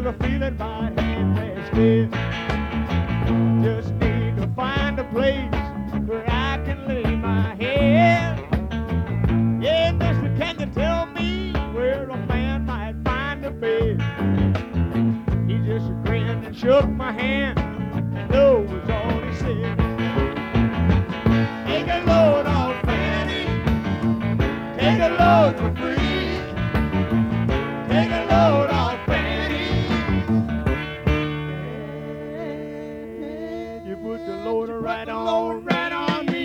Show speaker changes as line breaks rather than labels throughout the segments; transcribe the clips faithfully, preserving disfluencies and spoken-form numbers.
a feeling my hand has been. Just need to find a place where I can lay my head. Yeah, mister, can you tell me where a man might find a bed? He just grinned and shook my hand, and no was all he said. Take a load off Fanny, take a load for free. Take a load off Fanny. You put the loader right on, right on me.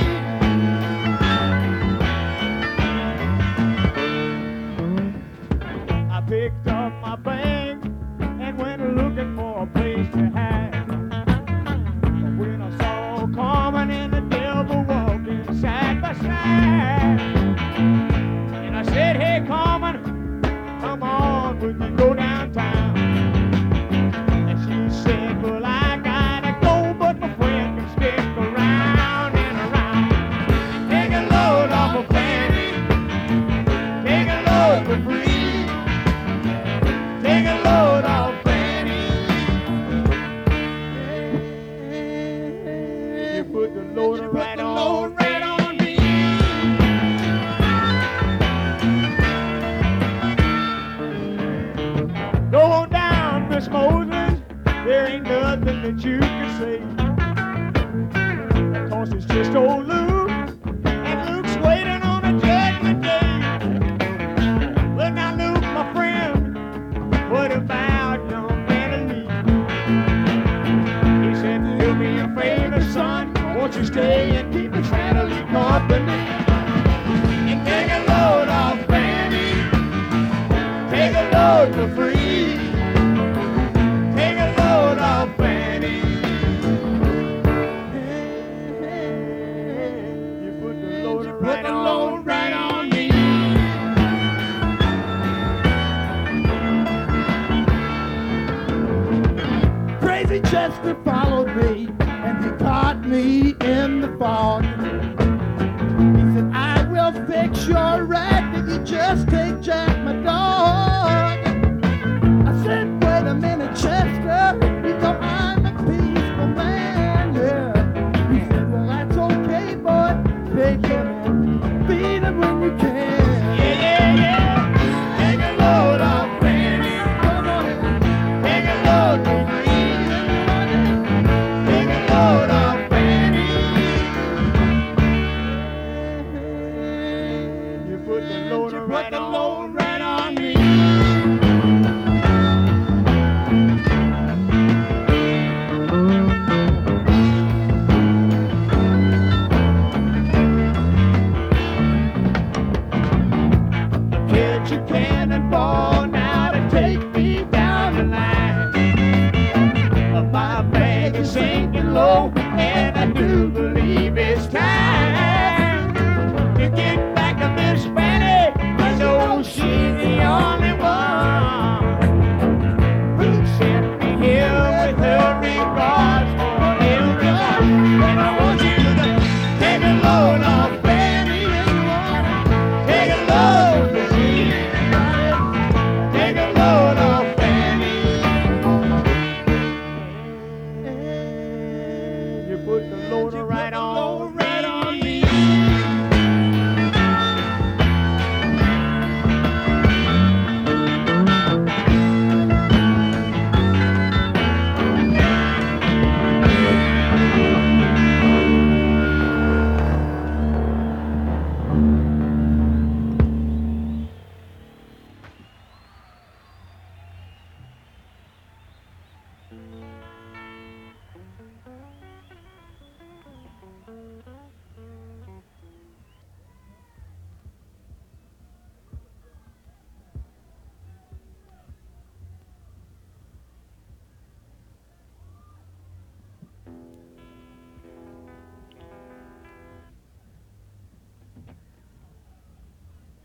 I picked up my bag and went looking for a place to hide. When I saw Carmen and the devil walking side by side, and I said, hey Carmen, come on, would you go downtown? And she said, well, I gotta go, but my friend can stick around and around. Take a load off of Fanny, take a load for free. Take a load off Fanny. You put the loader right on, right on me. Go on down, Miss Moses, there ain't nothing that you can say. Cause it's just old Luke, and Luke's waiting on a judgment day. Well now Luke, my friend, what about young Annalie? He said, do me a favor, son, won't you stay and keep Miss Annalie company? And take a load off Fanny, take a load for free. Take a load off Fanny. You put the loader right on, right on me.
Crazy Chester followed me, and he caught me in the fog. He said, I will fix your ride if you just take Jack